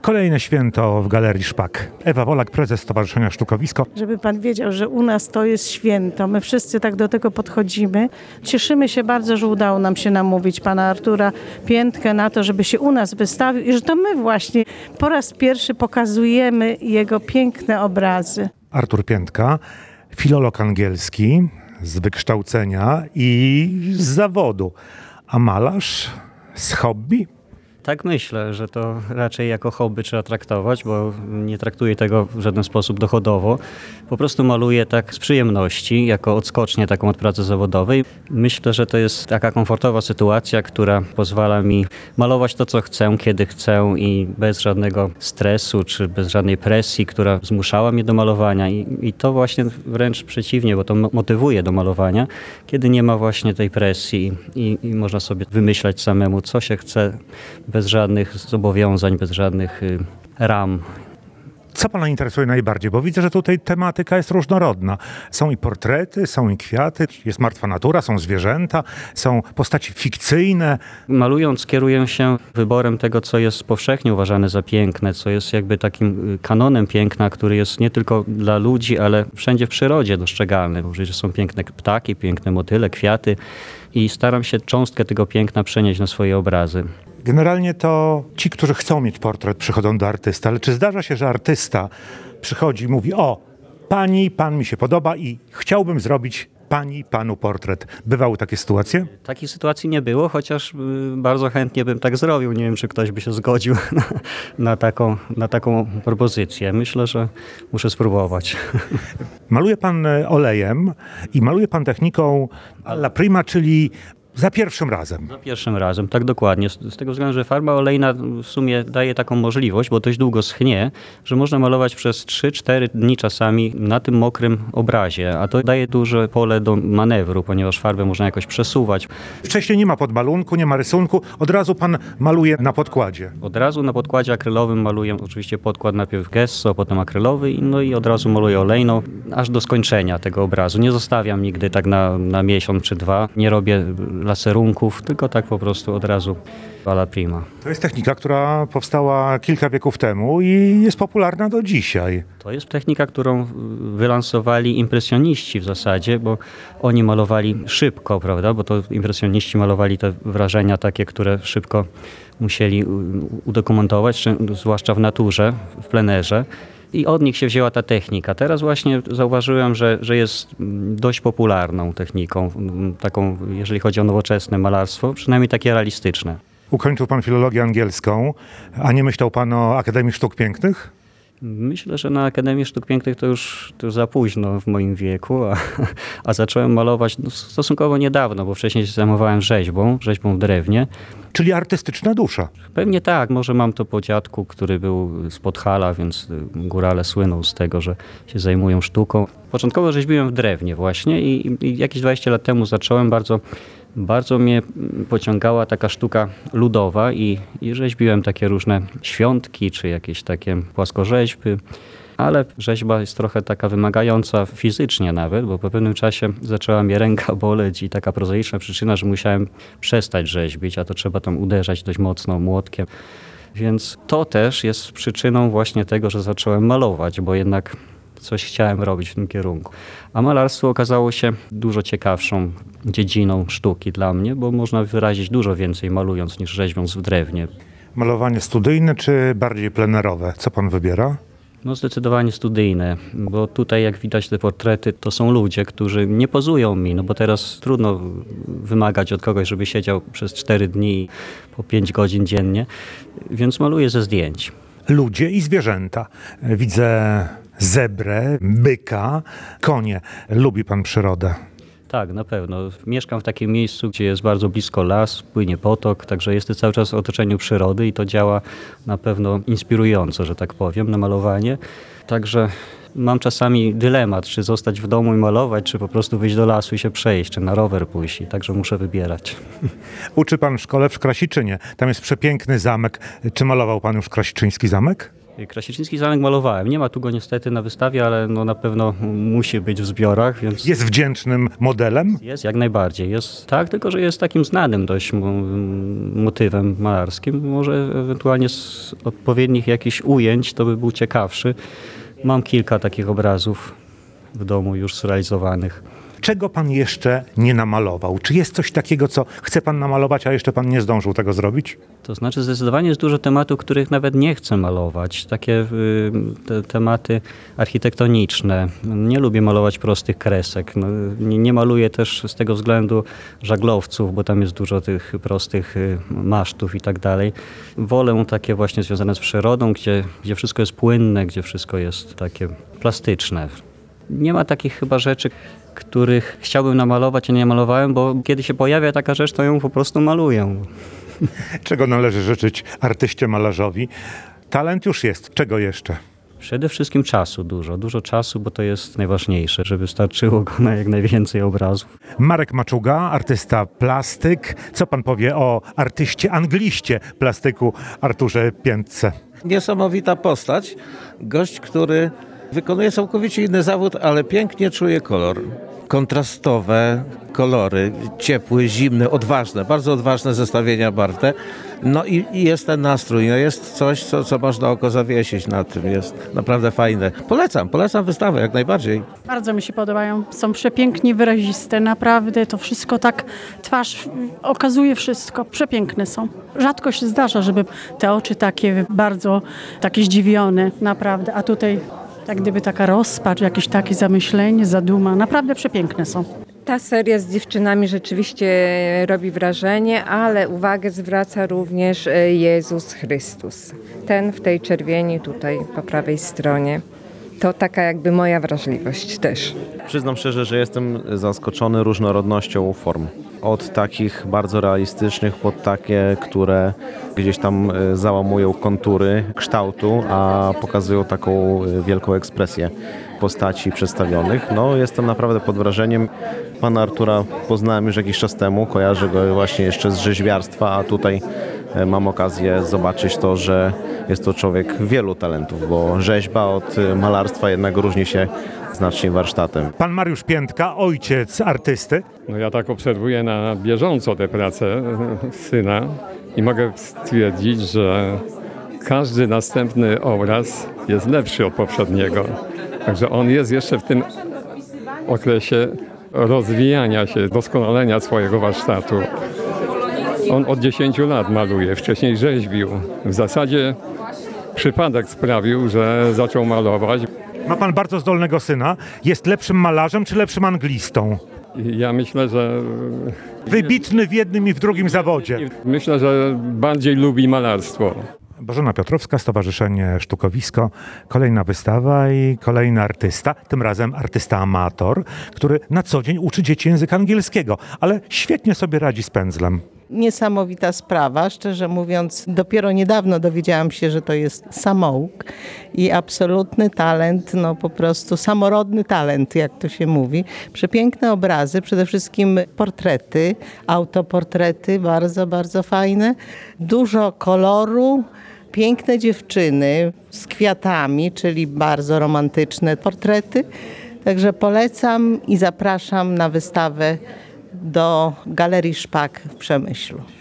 Kolejne święto w Galerii Szpak. Ewa Wolak, prezes Stowarzyszenia Sztukowisko. Żeby pan wiedział, że u nas to jest święto. My wszyscy tak do tego podchodzimy. Cieszymy się bardzo, że udało nam się namówić pana Artura Piętkę na to, żeby się u nas wystawił i że to my właśnie po raz pierwszy pokazujemy jego piękne obrazy. Artur Piętka, filolog angielski z wykształcenia i z zawodu, a malarz z hobby. Tak myślę, że to raczej jako hobby trzeba traktować, bo nie traktuję tego w żaden sposób dochodowo. Po prostu maluję tak z przyjemności, jako odskocznię taką od pracy zawodowej. Myślę, że to jest taka komfortowa sytuacja, która pozwala mi malować to, co chcę, kiedy chcę i bez żadnego stresu, czy bez żadnej presji, która zmuszała mnie do malowania. I to właśnie wręcz przeciwnie, bo to motywuje do malowania, kiedy nie ma właśnie tej presji i można sobie wymyślać samemu, co się chce, bez żadnych zobowiązań, bez żadnych ram. Co pana interesuje najbardziej? Bo widzę, że tutaj tematyka jest różnorodna. Są i portrety, są i kwiaty, jest martwa natura, są zwierzęta, są postaci fikcyjne. Malując kieruję się wyborem tego, co jest powszechnie uważane za piękne, co jest jakby takim kanonem piękna, który jest nie tylko dla ludzi, ale wszędzie w przyrodzie dostrzegalny. Bo że są piękne ptaki, piękne motyle, kwiaty i staram się cząstkę tego piękna przenieść na swoje obrazy. Generalnie to ci, którzy chcą mieć portret, przychodzą do artysty, ale czy zdarza się, że artysta przychodzi i mówi: o, pani, pan mi się podoba i chciałbym zrobić pani, panu portret. Bywały takie sytuacje? Takiej sytuacji nie było, chociaż bardzo chętnie bym tak zrobił. Nie wiem, czy ktoś by się zgodził na taką propozycję. Myślę, że muszę spróbować. Maluje pan olejem i maluje pan techniką alla prima, czyli za pierwszym razem. Za pierwszym razem, tak dokładnie. Z tego względu, że farba olejna w sumie daje taką możliwość, bo dość długo schnie, że można malować przez 3-4 dni czasami na tym mokrym obrazie, a to daje duże pole do manewru, ponieważ farbę można jakoś przesuwać. Wcześniej nie ma podmalunku, nie ma rysunku, od razu pan maluje na podkładzie. Od razu na podkładzie akrylowym maluję oczywiście podkład najpierw gesso, potem akrylowy i od razu maluję olejną, aż do skończenia tego obrazu. Nie zostawiam nigdy tak na miesiąc czy dwa. Nie robię laserunków, tylko tak po prostu od razu alla prima. To jest technika, która powstała kilka wieków temu i jest popularna do dzisiaj. To jest technika, którą wylansowali impresjoniści w zasadzie, bo oni malowali szybko, prawda? Bo to impresjoniści malowali te wrażenia takie, które szybko musieli udokumentować, zwłaszcza w naturze, w plenerze. I od nich się wzięła ta technika. Teraz właśnie zauważyłem, że jest dość popularną techniką, taką, jeżeli chodzi o nowoczesne malarstwo, przynajmniej takie realistyczne. Ukończył pan filologię angielską, a nie myślał pan o Akademii Sztuk Pięknych? Myślę, że na Akademii Sztuk Pięknych to już za późno w moim wieku, a zacząłem malować stosunkowo niedawno, bo wcześniej się zajmowałem rzeźbą w drewnie. Czyli artystyczna dusza. Pewnie tak, może mam to po dziadku, który był z Podhala, więc górale słyną z tego, że się zajmują sztuką. Początkowo rzeźbiłem w drewnie właśnie i jakieś 20 lat temu zacząłem bardzo mnie pociągała taka sztuka ludowa i rzeźbiłem takie różne świątki, czy jakieś takie płaskorzeźby. Ale rzeźba jest trochę taka wymagająca fizycznie nawet, bo po pewnym czasie zaczęła mnie ręka boleć i taka prozaiczna przyczyna, że musiałem przestać rzeźbić, a to trzeba tam uderzać dość mocno młotkiem. Więc to też jest przyczyną właśnie tego, że zacząłem malować, bo jednak coś chciałem robić w tym kierunku. A malarstwo okazało się dużo ciekawszą dziedziną sztuki dla mnie, bo można wyrazić dużo więcej malując niż rzeźbiąc w drewnie. Malowanie studyjne czy bardziej plenerowe? Co pan wybiera? No zdecydowanie studyjne, bo tutaj jak widać te portrety to są ludzie, którzy nie pozują mi, no bo teraz trudno wymagać od kogoś, żeby siedział przez 4 dni po 5 godzin dziennie, więc maluję ze zdjęć. Ludzie i zwierzęta. Widzę zebrę, byka, konie. Lubi pan przyrodę? Tak, na pewno. Mieszkam w takim miejscu, gdzie jest bardzo blisko las, płynie potok, także jestem cały czas w otoczeniu przyrody i to działa na pewno inspirująco, że tak powiem, na malowanie. Także mam czasami dylemat, czy zostać w domu i malować, czy po prostu wyjść do lasu i się przejść, czy na rower pójść. Także muszę wybierać. Uczy pan w szkole w Krasiczynie. Tam jest przepiękny zamek. Czy malował pan już krasiczyński zamek? Krasiczyński zamek malowałem. Nie ma tu go niestety na wystawie, ale no na pewno musi być w zbiorach, więc Jest wdzięcznym modelem? jest jak najbardziej. Jest tak, tylko że jest takim znanym dość motywem malarskim. Może ewentualnie z odpowiednich jakichś ujęć to by był ciekawszy. Mam kilka takich obrazów w domu już zrealizowanych. Czego pan jeszcze nie namalował? Czy jest coś takiego, co chce pan namalować, a jeszcze pan nie zdążył tego zrobić? To znaczy zdecydowanie jest dużo tematów, których nawet nie chcę malować. Takie tematy architektoniczne. Nie lubię malować prostych kresek. No, nie maluję też z tego względu żaglowców, bo tam jest dużo tych prostych masztów i tak dalej. Wolę takie właśnie związane z przyrodą, gdzie wszystko jest płynne, gdzie wszystko jest takie plastyczne. Nie ma takich chyba rzeczy, których chciałbym namalować, a nie malowałem, bo kiedy się pojawia taka rzecz, to ją po prostu maluję. Czego należy życzyć artyście malarzowi? Talent już jest. Czego jeszcze? Przede wszystkim czasu dużo czasu, bo to jest najważniejsze, żeby starczyło go na jak najwięcej obrazów. Marek Maczuga, artysta plastyk. Co pan powie o artyście, angliście plastyku Arturze Piętce? Niesamowita postać. Gość, który wykonuje całkowicie inny zawód, ale pięknie czuje kolor. Kontrastowe kolory, ciepły, zimny, odważne, bardzo odważne zestawienia barwne. No i jest ten nastrój, no jest coś, co można oko zawiesić na tym, jest naprawdę fajne. Polecam wystawę jak najbardziej. Bardzo mi się podobają. Są przepięknie wyraziste, naprawdę to wszystko tak, twarz okazuje wszystko. Przepiękne są. Rzadko się zdarza, żeby te oczy takie zdziwione, naprawdę. A tutaj tak gdyby taka rozpacz, jakieś takie zamyślenie, zaduma. Naprawdę przepiękne są. Ta seria z dziewczynami rzeczywiście robi wrażenie, ale uwagę zwraca również Jezus Chrystus. Ten w tej czerwieni tutaj po prawej stronie. To taka jakby moja wrażliwość też. Przyznam szczerze, że jestem zaskoczony różnorodnością form. Od takich bardzo realistycznych pod takie, które gdzieś tam załamują kontury kształtu, a pokazują taką wielką ekspresję postaci przedstawionych. No, jestem naprawdę pod wrażeniem. Pana Artura poznałem już jakiś czas temu, kojarzę go właśnie jeszcze z rzeźbiarstwa, a tutaj mam okazję zobaczyć to, że jest to człowiek wielu talentów, bo rzeźba od malarstwa jednak różni się znacznie warsztatem. Pan Mariusz Piętka, ojciec artysty. No ja tak obserwuję na bieżąco tę pracę syna i mogę stwierdzić, że każdy następny obraz jest lepszy od poprzedniego. Także on jest jeszcze w tym okresie rozwijania się, doskonalenia swojego warsztatu. On od 10 lat maluje, wcześniej rzeźbił. W zasadzie przypadek sprawił, że zaczął malować. Ma pan bardzo zdolnego syna. Jest lepszym malarzem czy lepszym anglistą? I ja myślę, że Wybitny w jednym i w drugim zawodzie. bardziej lubi malarstwo. Bożena Piotrowska, Stowarzyszenie Sztukowisko. Kolejna wystawa i kolejny artysta, tym razem artysta amator, który na co dzień uczy dzieci języka angielskiego, ale świetnie sobie radzi z pędzlem. Niesamowita sprawa, szczerze mówiąc, dopiero niedawno dowiedziałam się, że to jest samouk i absolutny talent, no po prostu samorodny talent, jak to się mówi. Przepiękne obrazy, przede wszystkim portrety, autoportrety, bardzo, bardzo fajne, dużo koloru, piękne dziewczyny z kwiatami, czyli bardzo romantyczne portrety. Także polecam i zapraszam na wystawę do Galerii Szpak w Przemyślu.